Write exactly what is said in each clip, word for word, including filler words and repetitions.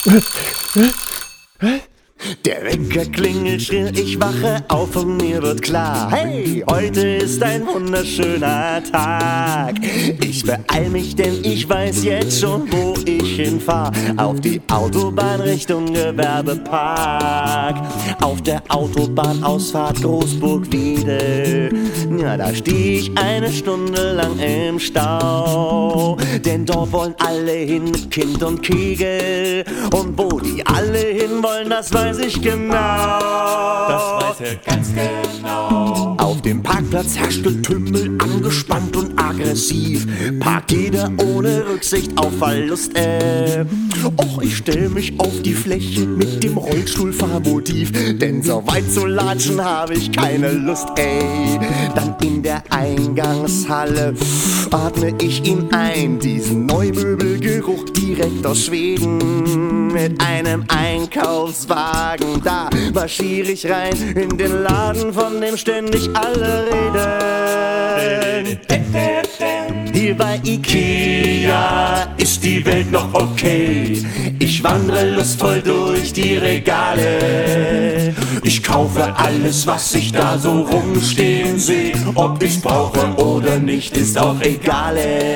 Der Wecker klingelt schrill, ich wache auf und mir wird klar: Hey, heute ist ein wunderschöner Tag. Ich beeil mich, denn ich weiß jetzt schon, wo ich hinfahr. Auf die Autobahn Richtung Gewerbepark. Auf der Autobahnausfahrt Großburg-Wedel. Ja, da steh ich eine Stunde lang im Stau. Denn dort wollen alle hin mit Kind und Kegel. Und wo die alle hin wollen, das weiß ich genau. Das weiß er ganz genau. Auf dem Parkplatz herrscht Getümmel, angespannt und aggressiv. Parkt jeder ohne Rücksicht auf Verlust, äh. Och, ich stell mich auf die Fläche mit dem Rollstuhlfahrmotiv. Denn so weit zu latschen habe ich keine Lust, ey. Dann in der Eingangshalle atme ich ihn ein, diesen Neumöbelgeruch direkt aus Schweden. Mit einem Einkaufswagen, da marschiere ich rein in den Laden, von dem ständig alle reden. Hier bei Ikea ist die Welt noch okay. Ich wandere lustvoll durch die Regale. Ich kaufe alles, was ich da so rumstehen sehe. Ob ich's brauche oder nicht, ist auch egal.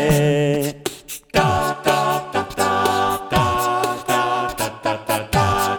Da, da, da, da, da, da, da, da, da,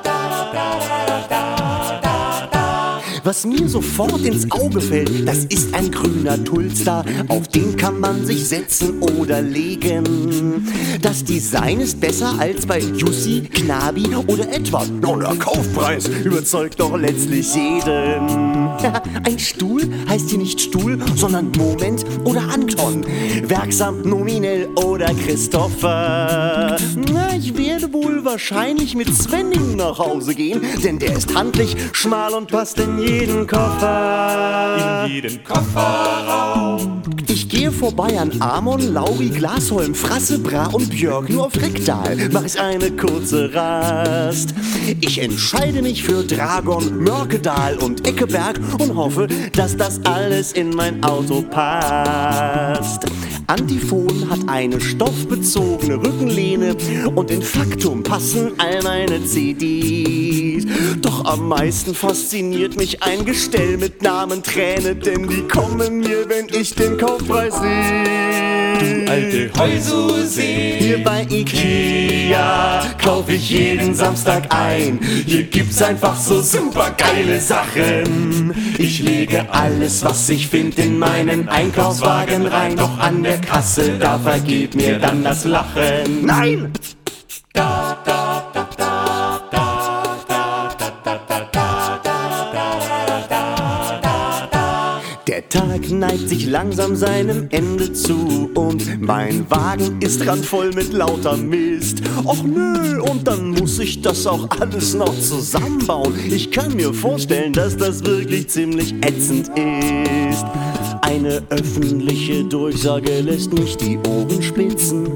da, da, da. Was mir sofort ins Auge fällt, das ist ein grüner Tulster. Auf den kann man sich setzen oder legen. Das Design ist besser als bei Jussi, Knabi oder etwa. Oh, der Kaufpreis überzeugt doch letztlich jeden. Ein Stuhl heißt hier nicht Stuhl, sondern Moment oder Anton. Werksam, nominell oder Christopher. Na, ich werde wohl wahrscheinlich mit Svenning nach Hause gehen, denn der ist handlich, schmal und passt in jeden Koffer. In jeden Kofferraum. Ich gehe vorbei an Amon, Lauri, Glasholm, Frasse, Bra und Björk. Nur auf Ricktal mach ich eine kurze Rast. Ich entscheide mich für Dragon, Mörkedal und Eckeberg und hoffe, dass das alles in mein Auto passt. Antiphon hat eine stoffbezogene Rückenlehne und in Faktum passen all meine C Ds. Doch am meisten fasziniert mich ein Gestell mit Namen Träne, denn die kommen mir, wenn ich den Kaufpreis sehe. Du alte Heususe. Hier bei Ikea kauf ich jeden Samstag ein. Hier gibt's einfach so super geile Sachen. Ich lege alles, was ich find, in meinen Einkaufswagen rein. Doch an der Kasse, da vergeht mir dann das Lachen. Nein! Da, da, da, da, da, da, da, da, da, da, da, da, da, da. Der Tag neigt sich langsam seinem Ende zu und mein Wagen ist randvoll mit lauter Mist. Och nö, und dann muss ich das auch alles noch zusammenbauen. Ich kann mir vorstellen, dass das wirklich ziemlich ätzend ist. Eine öffentliche Durchsage lässt mich die Ohren spitzen.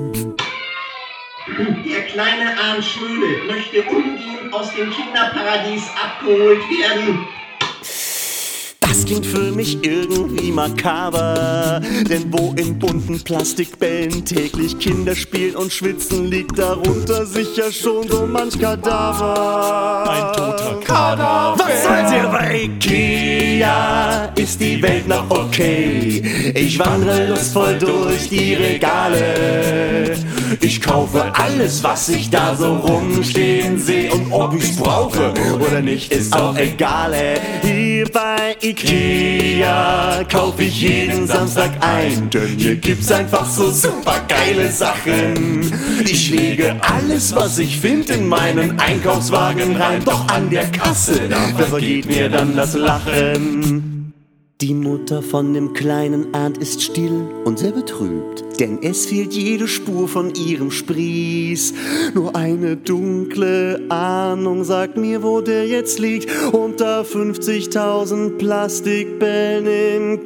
Der kleine Arm Schmöde möchte umgehend aus dem Kinderparadies abgeholt werden. Das klingt für mich irgendwie makaber, denn wo in bunten Plastikbällen täglich Kinder spielen und schwitzen, liegt darunter sicher schon so manch Kadaver. Ein toter Kadaver. Was soll's hier bei Ikea? Ist die Welt noch okay? Ich wandere lustvoll durch die Regale. Ich kaufe alles, was ich da so rumstehen sehe. Und ob ich's brauche oder nicht, ist auch egal. Hier bei Ikea kaufe ich jeden Samstag ein, denn hier gibt's einfach so super geile Sachen. Ich lege alles, was ich finde, in meinen Einkaufswagen rein. Doch an der Kasse, da vergeht mir dann das Lachen. Die Mutter von dem kleinen Arndt ist still und sehr betrübt, denn es fehlt jede Spur von ihrem Sprieß. Nur eine dunkle Ahnung sagt mir, wo der jetzt liegt, unter fünfzigtausend Plastikbällen im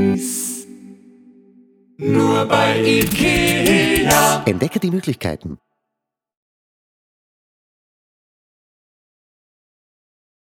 Kinderparadies. Nur bei Ikea. Entdecke die Möglichkeiten.